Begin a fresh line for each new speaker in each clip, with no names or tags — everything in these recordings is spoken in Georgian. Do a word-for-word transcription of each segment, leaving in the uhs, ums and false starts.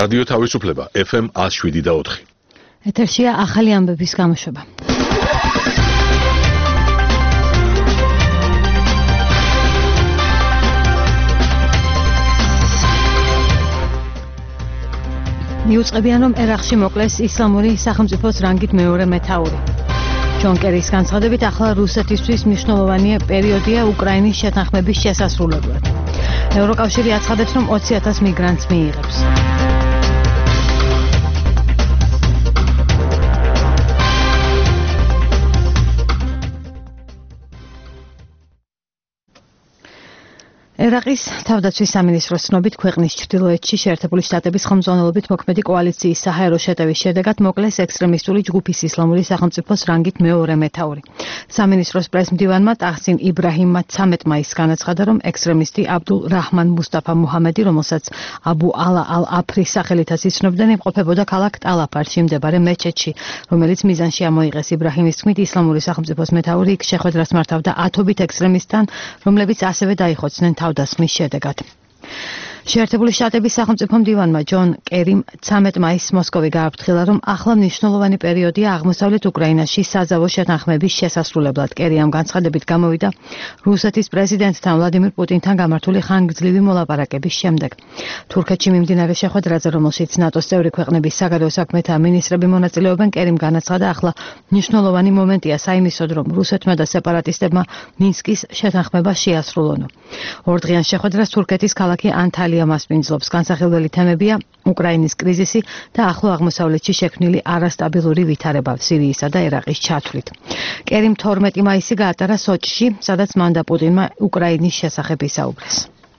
რადიო თავისუფლება ეფ ემ one oh seven და four.
ეთერშია ახალი ამბების გამოშვება. მიუწყებიან, რომ ერაყში მოკლეს ისლამური სახელმწიფოს რანგით მეორე მეთაური. ჯონ კერის განცხადებით, ახლა რუსეთისთვის მნიშვნელოვანი პერიოდია უკრაინის შეთანხმების შესასრულებლად. ევროკავშირი აცხადებს, რომ twenty thousand მიგრანტს მიიღებს. ერაყის თავდაცვის სამინისტროს ცნობით, ქვეყნის ჩრდილოეთში შეერთებული შტატების ხელმძღვანელობით მოქმედი კოალიციის საჰაერო შეტევის შედეგად მოკლეს ექსტრემისტული ჯგუფის ისლამური სახელმწიფოს რანგით მეორე მეთაური. სამინისტროს პრესმდივანმა ტახსინ იბრაჰიმმა ცამეტ მაისს განაცხადა, რომ ექსტრემისტი აბდულ რაჰმან მუსტაფა მუჰამედი, რომელსაც აბუ ალა ალ აფრის სახელითაც იცნობდნენ, იმყოფებოდა ქალაქ ტალაფარში მდებარე მეჩეთში, რომელიც მიზანში ამოიღეს. იბრაჰიმის თქმით, ისლამური სახელმწიფოს მეთაური იქ შეხვედრას მართავდა ათობით ექსტრემისტთან, რომლებიც ასევე დაიხოცნენ თავდასხმის შედეგად. შეერთებული შტატების სახელმწიფო მდივანმა ჯონ კერიმ ცამეტ მაისს მოსკოვი გააფრთხილა, რომ ახლა მნიშვნელოვანი პერიოდია აღმოსავლეთ უკრაინაში საზავო შეთანხმების შესასრულებლად. კერი ამ განცხადებით გამოვიდა რუსეთის პრეზიდენტთან ვლადიმირ პუტინთან გამართული ხანგრძლივი მოლაპარაკების შემდეგ. თურქეთში მიმდინარე შეხვედრაზე, რომელშიც ნატოს წევრი ქვეყნების საგარეო საქმეთა მინისტრები მონაწილეობენ, კერიმ განაცხადა, ახლა მნიშვნელოვანი მომენტია საიმისოდ, რომ რუსეთმა და სეპარატისტებმა მინსკის შეთანხმება შეასრულონო. ორდღიან შეხვედრას თურქეთის ქალაქი ანტალია მასპინძლობს. განსახილველი თემებია უკრაინის კრიზისი და ახლო აღმოსავლეთში შექმნილი არასტაბილური ვითარება სირიისა და ერაყის ჩათვლით. კერიმ თორმეტი მაისი გაატარა სოჩში, სადაც მან და პუტინმა უკრაინის შესახებ ისაუბრეს.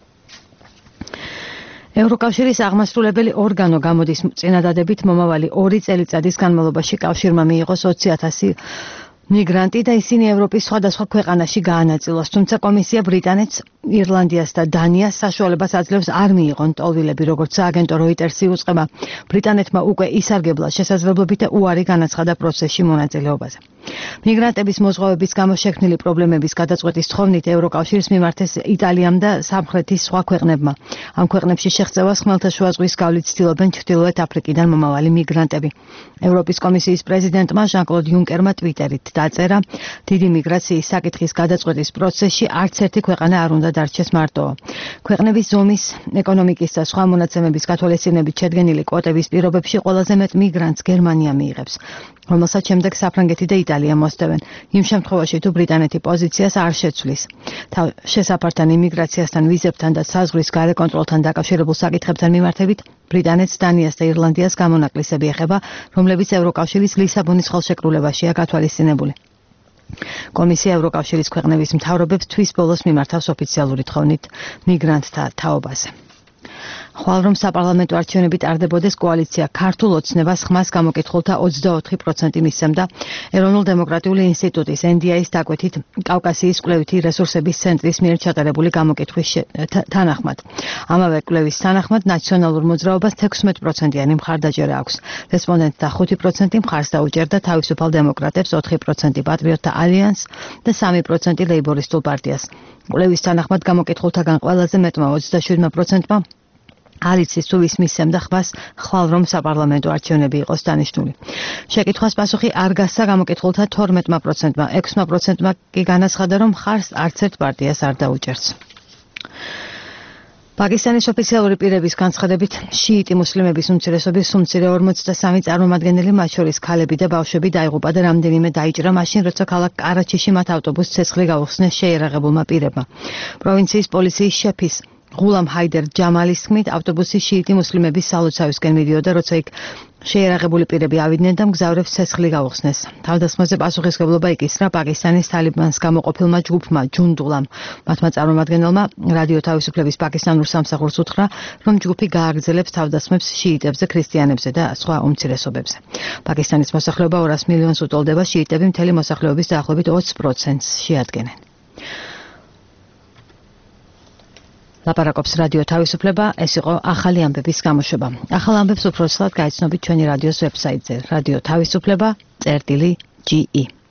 ევროკავშირის აღმასრულებელი ორგანო გამოდის წინადადებით მომავალი ორი წელიწადის განმავლობაში კავშირმა მიიღოს twenty thousand მიგრანტი და ისინი ევროპის სხვადასხვა ქვეყანაში გაანაწილოს, თუმცა კომისია ბრიტანეთს, ირლანდიას და დანიას საშუალებას აძლევს არ მიიღონ ტოლვილები, როგორც სააგენტო როიტერსი უწყება. ბრიტანეთმა უკვე ისარგებლა შესაძლებლობით და უარი განაცხადა პროცესში მონაწილეობაზე. მიგრანტების მოზღვავების გამო შექმნილი პრობლემების გადაწყვეტის თხოვნით ევროკავშირს მიმართეს იტალიამ და სამხრეთის სხვა ქვეყნებმა. ამ ქვეყნებში შეღწევას ხმელთაშუა ზღვის გავლით ცდილობენ ჩრდილოეთ აფრიკიდან მომავალი მიგრანტები. ევროპის კომისიის პრეზიდენტმა ჟან-კლოდ იუნკერმა ტვიტერით დაწერა, დიდი მიგრაციის საკითხის გადაწყვეტის პროცესში არც ერთი ქვეყანა არ უნდა დარჩეს მარტო. ქვეყნების ზომის, ეკონომიკის და სხვა მონაცემების გათვალისწინებით შედგენილი კვოტების პირობებში ყველაზე მეტ მიგრანტს გერმანია მიიღებს, რომელსაც შემდეგ საფრანგეთი და იტალია მოსდევენ. იმ შემთხვევაში, თუ ბრიტანეთი პოზიციას არ შეცვლის. შესაფართან იმიგრაციასთან, ვიზებთან და საზღვრის გარე კონტროლთან დაკავშირებულ საკითხებთან მიმართებით, ბრიტანეთს, დანიას და ირლანდიას გამონაკლისები ეხება, რომლებიც ევროკავშირის ლისაბონის ხელშეკრულებაშია გათვალისწინებული. კომისია ევროკავშირის ქვეყნების მთავრობებს თვის ბოლოს მიმართავს ოფიციალური თხოვნით მიგრანტთა თაობაზე. ხვალ რომ საპარლამენტო არჩევნები ტარდებოდეს, კოალიცია ქართულ ოცნებას ხმას გამოკითხულთა twenty-four percent მისცემდა. ეროვნულ დემოკრატიული ინსტიტუტის ენ დი აის დაკვეთით კავკასიის კვლევითი რესურსების ცენტრის მიერ ჩატარებული გამოკითხვის თანახმად. ამავე კვლევის თანახმად ნაციონალურ მოძრაობას sixteen percent-იანი მხარდაჭერა აქვს. რესპონდენტთა five percent მხარს დაუჭერდა თავისუფალ დემოკრატებს, four percent პატრიოტთა ალიანსს და three percent ლეიბორისტულ პარტიას. კვლევის თანახმად გამოკითხულთაგან ყველაზე მეტმა twenty-seven percent-მა არ იცის თუ ვის მისცემდა ხმას ხვალ რომ საპარლამენტო არჩევნები იყოს დანიშნული. შეკითხვას პასუხი არ გასცა გამოკითხულთა twelve percent-მა, six percent-მა კი განაცხადა, რომ მხარს არც ერთ პარტიას არ დაუჭერს. პაკისტანის ოფიციალური პირების განცხადებით, შიიტი მუსლიმების უმცირესობის უმცირე forty-three წარმომადგენელი, მათ შორის ქალები და ბავშვები დაიღუპა და რამდენიმე დაიჭრა მაშინ, როცა ქალაქ კარაჩიში მათ ავტობუსს ცეცხლი გაუხსნეს შეიარაღებულმა პირებმა. პროვინციის პოლიციის შეფის ღულამ ჰაიდერ ჯამალის თქმით, ავტობუსი შიიტი მუსლიმების სალოცავისკენ მიდიოდა, როცა იქ შეიარაღებული პირები ავიდნენ და მგზავრებს ცეცხლი გაუხსნეს. თავდასხმაზე პასუხისმგებლობა იკისრა პაკისტანის თალიბანს გამოყოფილმა ჯგუფმა ჯუნდულამ. მათმა წარმომადგენელმა რადიო თავისუფლების პაკისტანურ სამსახურს უთხრა, რომ ჯგუფი გააგრძელებს თავდასხმებს შიიტებზე, ქრისტიანებზე და სხვა უმცირესობებზე. პაკისტანის მოსახლეობა two hundred მილიონს უტოლდება, შიიტები მთელი მოსახლეობის დაახლოებით twenty percent-ს შეადგენენ. ლაპარაკობს რადიო თავისუფლება, ეს იყო ახალი ამბების გამოშვება. ახალ ამბებს უფრო ცუდად გაიცნობით ჩვენი რადიოს ვებსაიტზე რადიო თავისუფლება წერტილი ჯი ი.